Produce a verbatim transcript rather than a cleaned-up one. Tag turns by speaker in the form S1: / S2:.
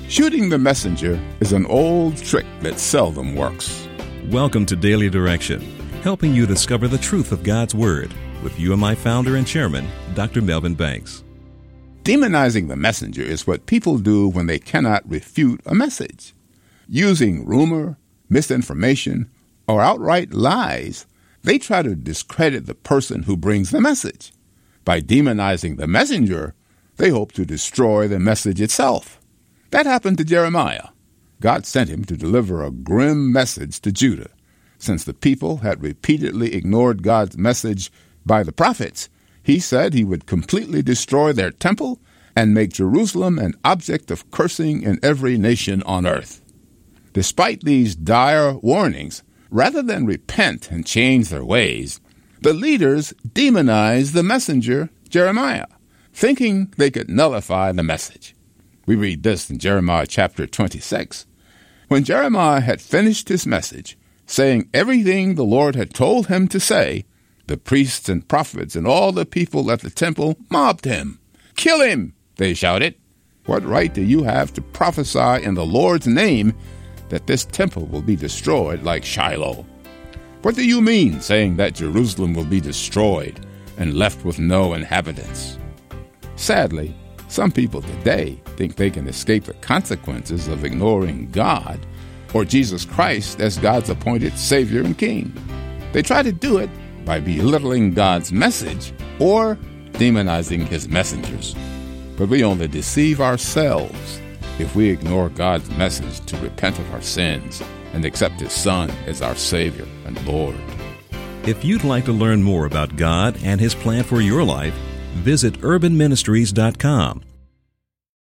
S1: Shooting the messenger is an old trick that seldom works.
S2: Welcome to Daily Direction, helping you discover the truth of God's Word with you and my founder and chairman, Doctor Melvin Banks.
S1: Demonizing the messenger is what people do when they cannot refute a message. Using rumor, misinformation, or outright lies, they try to discredit the person who brings the message. By demonizing the messenger, they hope to destroy the message itself. That happened to Jeremiah. God sent him to deliver a grim message to Judah. Since the people had repeatedly ignored God's message by the prophets, he said he would completely destroy their temple and make Jerusalem an object of cursing in every nation on earth. Despite these dire warnings, rather than repent and change their ways, the leaders demonized the messenger, Jeremiah, thinking they could nullify the message. We read this in Jeremiah chapter twenty-six. When Jeremiah had finished his message, saying everything the Lord had told him to say, the priests and prophets and all the people at the temple mobbed him. "Kill him!" they shouted. "What right do you have to prophesy in the Lord's name that this temple will be destroyed like Shiloh? What do you mean saying that Jerusalem will be destroyed and left with no inhabitants?" Sadly, some people today think they can escape the consequences of ignoring God or Jesus Christ as God's appointed Savior and King. They try to do it by belittling God's message or demonizing his messengers. But we only deceive ourselves if we ignore God's message to repent of our sins and accept his Son as our Savior and Lord.
S2: If you'd like to learn more about God and his plan for your life, visit urban ministries dot com.